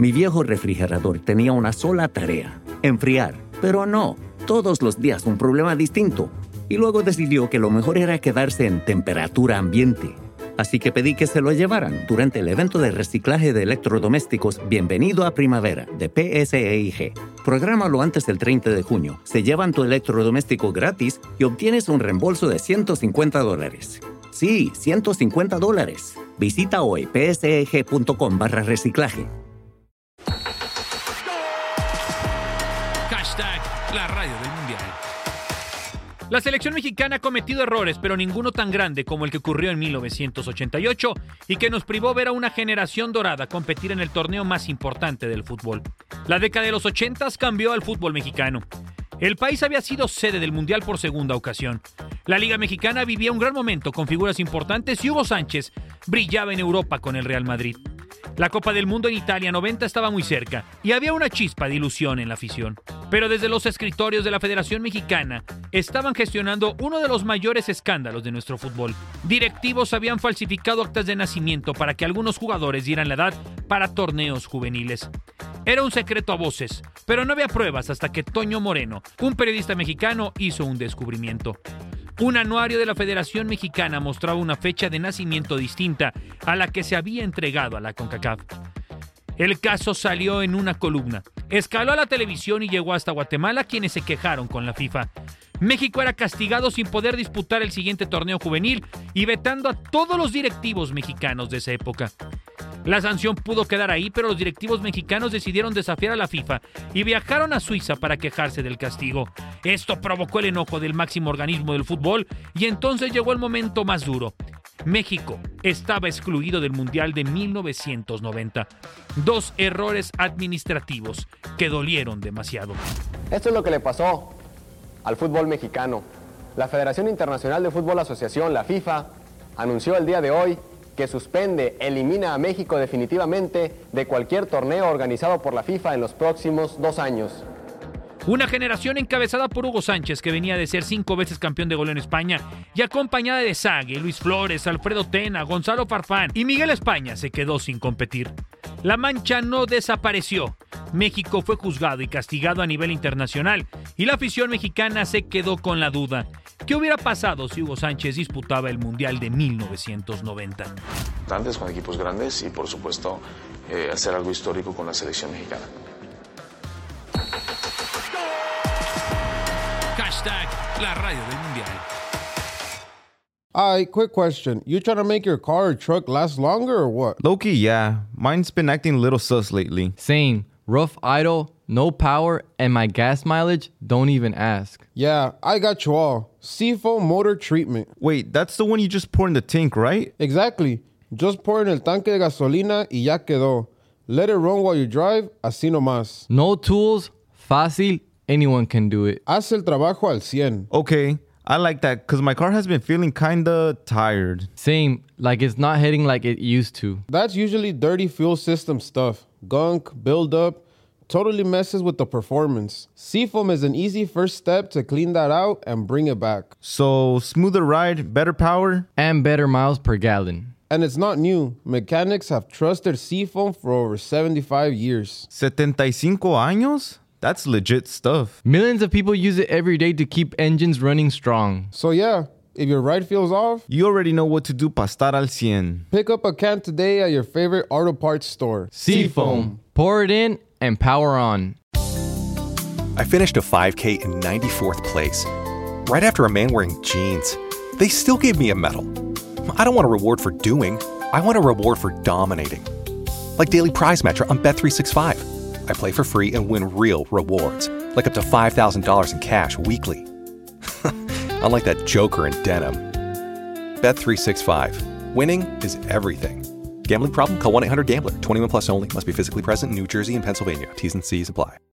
Mi viejo refrigerador tenía una sola tarea: enfriar. Pero no, todos los días un problema distinto. Y luego decidió que lo mejor era quedarse en temperatura ambiente. Así que pedí que se lo llevaran durante el evento de reciclaje de electrodomésticos Bienvenido a Primavera de PSEIG. Prográmalo antes del 30 de junio. Se llevan tu electrodoméstico gratis y obtienes un reembolso de $150. Sí, $150. Visita hoy pseg.com/reciclaje. Hashtag la radio del mundial. La selección mexicana ha cometido errores, pero ninguno tan grande como el que ocurrió en 1988 y que nos privó ver a una generación dorada competir en el torneo más importante del fútbol. La década de los 80s cambió al fútbol mexicano. El país había sido sede del Mundial por segunda ocasión. La Liga Mexicana vivía un gran momento con figuras importantes y Hugo Sánchez brillaba en Europa con el Real Madrid. La Copa del Mundo en Italia 90 estaba muy cerca y había una chispa de ilusión en la afición. Pero desde los escritorios de la Federación Mexicana estaban gestionando uno de los mayores escándalos de nuestro fútbol. Directivos habían falsificado actas de nacimiento para que algunos jugadores dieran la edad para torneos juveniles. Era un secreto a voces, pero no había pruebas hasta que Toño Moreno, un periodista mexicano, hizo un descubrimiento. Un anuario de la Federación Mexicana mostraba una fecha de nacimiento distinta a la que se había entregado a la CONCACAF. El caso salió en una columna, escaló a la televisión y llegó hasta Guatemala, quienes se quejaron con la FIFA. México era castigado sin poder disputar el siguiente torneo juvenil y vetando a todos los directivos mexicanos de esa época. La sanción pudo quedar ahí, pero los directivos mexicanos decidieron desafiar a la FIFA y viajaron a Suiza para quejarse del castigo. Esto provocó el enojo del máximo organismo del fútbol y entonces llegó el momento más duro. México estaba excluido del Mundial de 1990. 2 errores administrativos que dolieron demasiado. Esto es lo que le pasó al fútbol mexicano. La Federación Internacional de Fútbol Asociación, la FIFA, anunció el día de hoy que elimina a México definitivamente de cualquier torneo organizado por la FIFA en los próximos 2 años. Una generación encabezada por Hugo Sánchez, que venía de ser 5 veces campeón de goleo en España, y acompañada de Sague, Luis Flores, Alfredo Tena, Gonzalo Farfán y Miguel España, se quedó sin competir. La mancha no desapareció. México fue juzgado y castigado a nivel internacional, y la afición mexicana se quedó con la duda. ¿Qué hubiera pasado si Hugo Sánchez disputaba el Mundial de 1990? Grandes con equipos grandes y, por supuesto, hacer algo histórico con la selección mexicana. Hashtag la radio del mundial. Quick question. You trying to make your car or truck last longer or what? Low-key, yeah. Mine's been acting a little sus lately. Same. Rough idle, no power, and my gas mileage, don't even ask. Yeah, I got you all. Seafoam motor treatment. Wait, that's the one you just pour in the tank, right? Exactly. Just pour in el tanque de gasolina y ya quedó. Let it run while you drive, así nomás. No tools, fácil, anyone can do it. Haz el trabajo al 100. Okay, I like that because my car has been feeling kinda tired. Same, like it's not hitting like it used to. That's usually dirty fuel system stuff. Gunk, buildup, totally messes with the performance. Seafoam is an easy first step to clean that out and bring it back. So, smoother ride, better power? And better miles per gallon. And it's not new. Mechanics have trusted Seafoam for over 75 years. 75 años? That's legit stuff. Millions of people use it every day to keep engines running strong. So yeah, if your ride feels off, you already know what to do para estar al 100. Pick up a can today at your favorite auto parts store. Seafoam. Pour it in and power on. I finished a 5K in 94th place, right after a man wearing jeans. They still gave me a medal. I don't want a reward for doing. I want a reward for dominating. Like Daily Prize Matcher on Bet365. I play for free and win real rewards, like up to $5,000 in cash weekly. Unlike that joker in denim. Bet365. Winning is everything. Gambling problem? Call 1-800-GAMBLER. 21 plus only. Must be physically present in New Jersey and Pennsylvania. T's and C's apply.